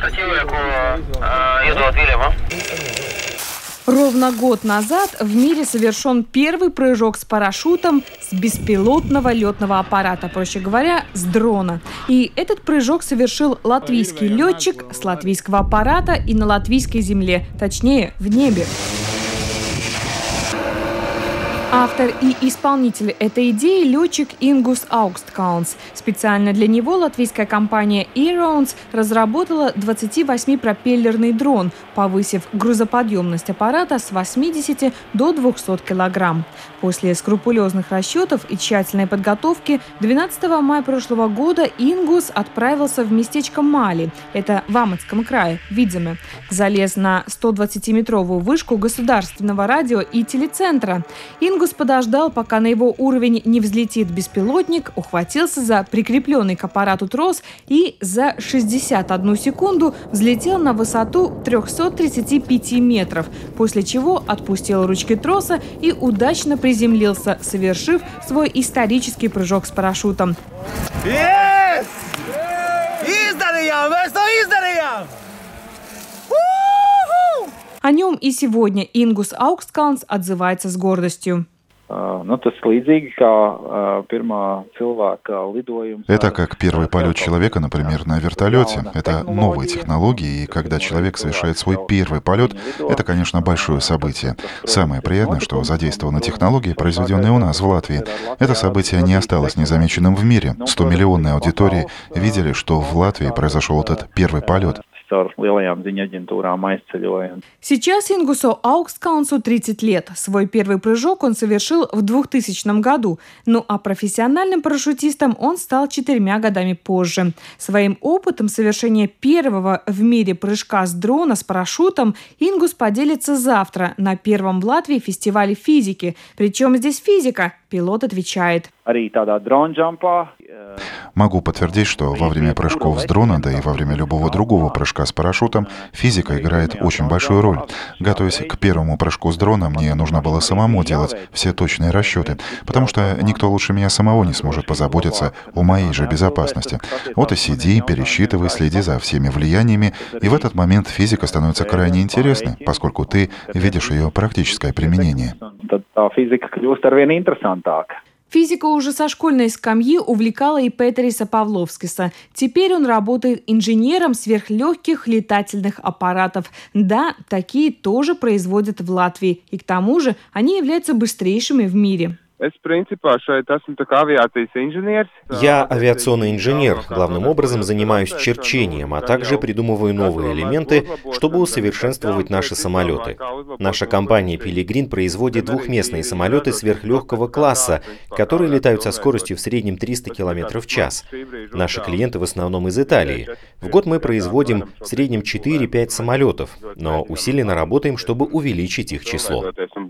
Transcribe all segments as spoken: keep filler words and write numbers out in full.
Ровно год назад в мире совершен первый прыжок с парашютом с беспилотного летного аппарата, проще говоря, с дрона. И этот прыжок совершил латвийский летчик с латвийского аппарата и на латвийской земле, точнее, в небе. Автор и исполнитель этой идеи – летчик Ингус Ауксткалнс. Специально для него латвийская компания Aerones разработала двадцативосьмипропеллерный дрон, повысив грузоподъемность аппарата с восьмидесяти до двухсот килограмм. После скрупулезных расчетов и тщательной подготовки двенадцатого мая прошлого года Ингус отправился в местечко Мали, это в Аматском крае, Видземе. Залез на стодвадцатиметровую вышку государственного радио и телецентра. Ингус подождал, пока на его уровень не взлетит беспилотник, ухватился за прикрепленный к аппарату трос и за шестьдесят одну секунду взлетел на высоту трехсот тридцати пяти метров, после чего отпустил ручки троса и удачно приземлился, совершив свой исторический прыжок с парашютом. Yes! О нем и сегодня Ингус Ауксткалнс отзывается с гордостью. Это как первый полет человека, например, на вертолете. Это новые технологии, и когда человек совершает свой первый полет, это, конечно, большое событие. Самое приятное, что задействованы технологии, произведенные у нас в Латвии. Это событие не осталось незамеченным в мире. Стомиллионные аудитории видели, что в Латвии произошел этот первый полет. Сейчас Ингусу Ауксткалнсу тридцать лет. Свой первый прыжок он совершил в двухтысячном году. Ну а профессиональным парашютистом он стал четырьмя годами позже. Своим опытом совершения первого в мире прыжка с дрона с парашютом Ингус поделится завтра на первом в Латвии фестивале физики. Причем здесь физика? Пилот отвечает. Могу подтвердить, что во время прыжков с дрона, да и во время любого другого прыжка с парашютом, физика играет очень большую роль. Готовясь к первому прыжку с дрона, мне нужно было самому делать все точные расчеты, потому что никто лучше меня самого не сможет позаботиться о моей же безопасности. Вот и сиди, пересчитывай, следи за всеми влияниями, и в этот момент физика становится крайне интересной, поскольку ты видишь ее практическое применение. Физика уже со школьной скамьи увлекала и Петериса Павловскиса. Теперь он работает инженером сверхлегких летательных аппаратов. Да, такие тоже производят в Латвии. И к тому же они являются быстрейшими в мире. Я авиационный инженер. Главным образом занимаюсь черчением, а также придумываю новые элементы, чтобы усовершенствовать наши самолеты. Наша компания Пилигрин производит двухместные самолеты сверхлегкого класса, которые летают со скоростью в среднем триста километров в час. Наши клиенты в основном из Италии. В год мы производим в среднем четыре-пять самолетов, но усиленно работаем, чтобы увеличить их число.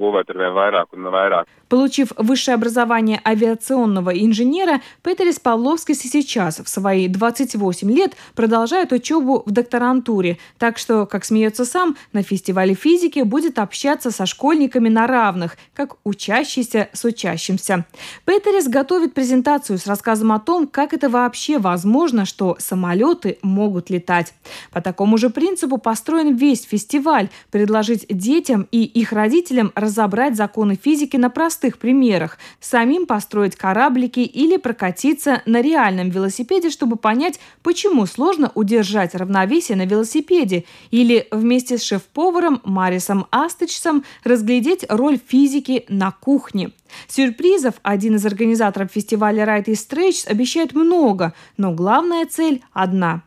Получив высшее образование авиационного инженера, Петерис Павловскис и сейчас, в свои двадцать восемь лет, продолжает учебу в докторантуре. Так что, как смеется сам, на фестивале физики будет общаться со школьниками на равных, как учащийся с учащимся. Петерис готовит презентацию с рассказом о том, как это вообще возможно, что самолеты могут летать. По такому же принципу построен весь фестиваль – предложить детям и их родителям разобрать законы физики на простых примерах, самим построить кораблики или прокатиться на реальном велосипеде, чтобы понять, почему сложно удержать равновесие на велосипеде, или вместе с шеф-поваром Марисом Астычсом разглядеть роль физики на кухне. Сюрпризов один из организаторов фестиваля Райт и Стрейч обещает много, но главная цель одна.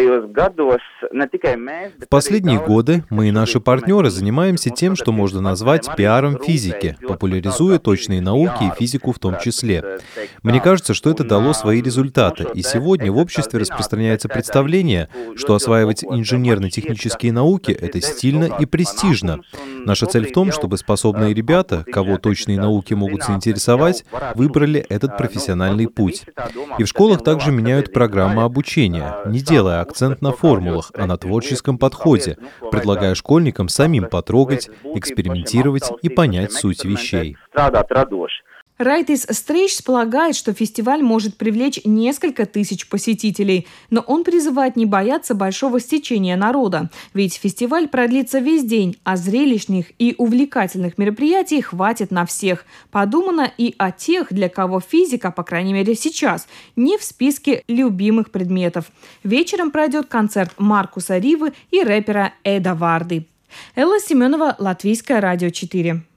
В последние годы мы и наши партнеры занимаемся тем, что можно назвать пиаром физики, популяризуя точные науки и физику в том числе. Мне кажется, что это дало свои результаты, и сегодня в обществе распространяется представление, что осваивать инженерно-технические науки – это стильно и престижно. Наша цель в том, чтобы способные ребята, кого точные науки могут заинтересовать, выбрали этот профессиональный путь. И в школах также меняют программы обучения, не делая акцент на формулах, а на творческом подходе, предлагая школьникам самим потрогать, экспериментировать и понять суть вещей. Райтис Стрейшс полагает, что фестиваль может привлечь несколько тысяч посетителей, но он призывает не бояться большого стечения народа, ведь фестиваль продлится весь день, а зрелищных и увлекательных мероприятий хватит на всех. Подумано и о тех, для кого физика, по крайней мере сейчас, не в списке любимых предметов. Вечером пройдет концерт Маркуса Ривы и рэпера Эда Варды. Элла Семенова, Латвийское радио четыре.